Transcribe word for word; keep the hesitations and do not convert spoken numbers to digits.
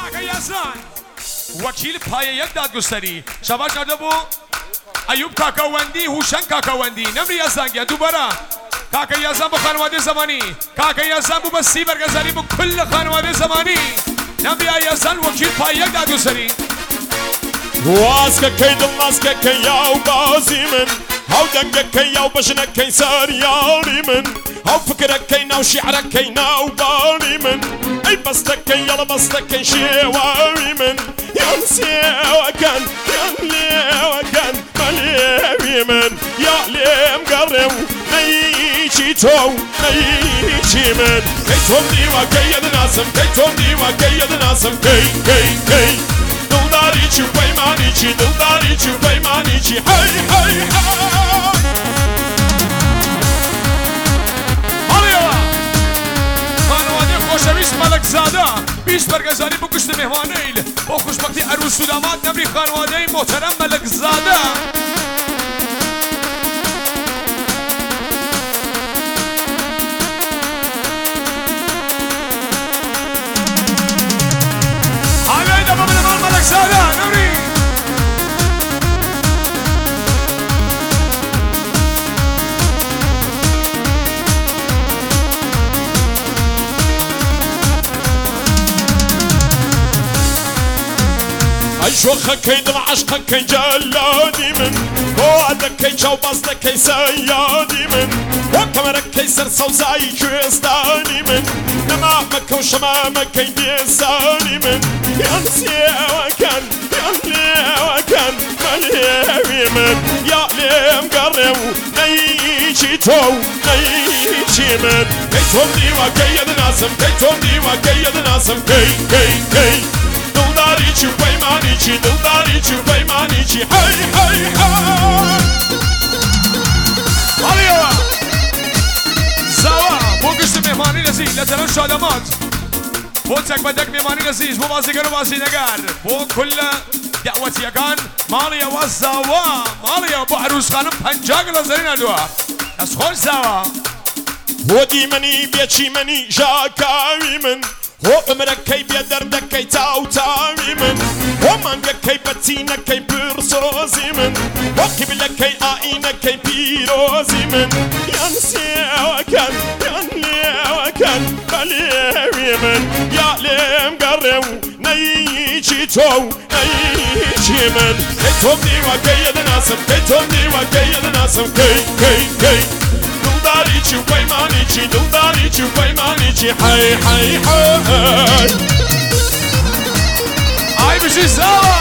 کاکە یاسان وەکیل پایە یەک دادگستەری شەبا کردە بۆ ئەیوب کاکەوەندی هوشەنگ کاکەوەندی نەمری یاسانگیان دووبارە کاکە یاسان بۆ خانوادەی زەمانی کاکە یاسان بوو بە سی بەرگەزاری بۆ کل خانوادەی زەمانی نەمری یاسان وەکیل پایە یەک دادگستەری واسکەکەی دڵ ناسکەکەی یاو بازی من هەو دەنگەکەی یاو بەژنەکەی سەریاڵی من هەو فکرەکەی ناو شیعرەکەی ناو باڵی من ئەی بەستەکەی یاڵە بەستەکەی شێواوی من یان سێوەکەن یان لێوەکەن بەلێوی من یا لێم گەڕێ و نەیچی تۆ و نەیچی من کەی تۆم دیوەکەی یەدناسم کەی تۆم دیوەکەی یەدناسم کەی کەی کەی دڵداری چی و پەیمانی چی دڵداری چی و پەیمانی چی هەی هەی هەڵێەوە خانوادەی خۆشەویست مەلەکزادە بیست بەرگەزاری بۆ گشت مێهوانەی بۆ خوشبەختی عەروس و داماد نەمری خانوادەی مۆتەرەم مەلەکزادە شۆخەکەی دڵ عەشقەکەی جەلادی من بۆ وادەکەی چاو بەستەکەی سەیادی من بۆ کەمەرەکەی سەر سەوزایی کوێستانی من نەمامەکە و شەمامەکەی دێسانی من یان سێوەکەن یان لێوەکەن بەلێوی من یا لێم گەڕێ و نەیچی تۆ و نەیچی من کەی تۆم دیوەکەی یەدناسم کەی تۆم دیوەکەی یەدناسم کەی کەی کەی دڵداری چی و پەیمانی چی دڵداری چی و پەیمانی چی هەی هەی هەی هەڵێەوە زاوا بۆ گشت مێهمانی نەزیک لە دەرەو شادەمات بۆ چەک بەدەک مێمانی نەزیز بۆ بازیگەر و بازینەگەر بۆ کولە دەعوەتیەکان ماڵیەوە زاوا ماڵیەوە بۆ عەروس خانم پەنجا گڵەزەری نردووە دەست خۆش زاوا بۆ دیمەنی بێچی منی ژاکاوی من هۆ ئەمرەکەی بێ دەردەکەی تاوتاوی من هۆ مانگەکەی بەچینەکەی پرسۆزی من هۆ قیبلەکەی ئائینەکەی پیرۆزی من یان سێوەکەن یان لێوەکەن بەلێوی من یا لێم گەڕێ و نەیچی تۆ و نەیچی من کەی تۆم دیوەکەی یەدناسم کەی تۆم دیوەکەی یەدناسم کەی کەی کەی دڵداری چی و پەیمانی چی دڵداری چی و پەیمانی چی هەی هەی هەی ئای بژی زاوا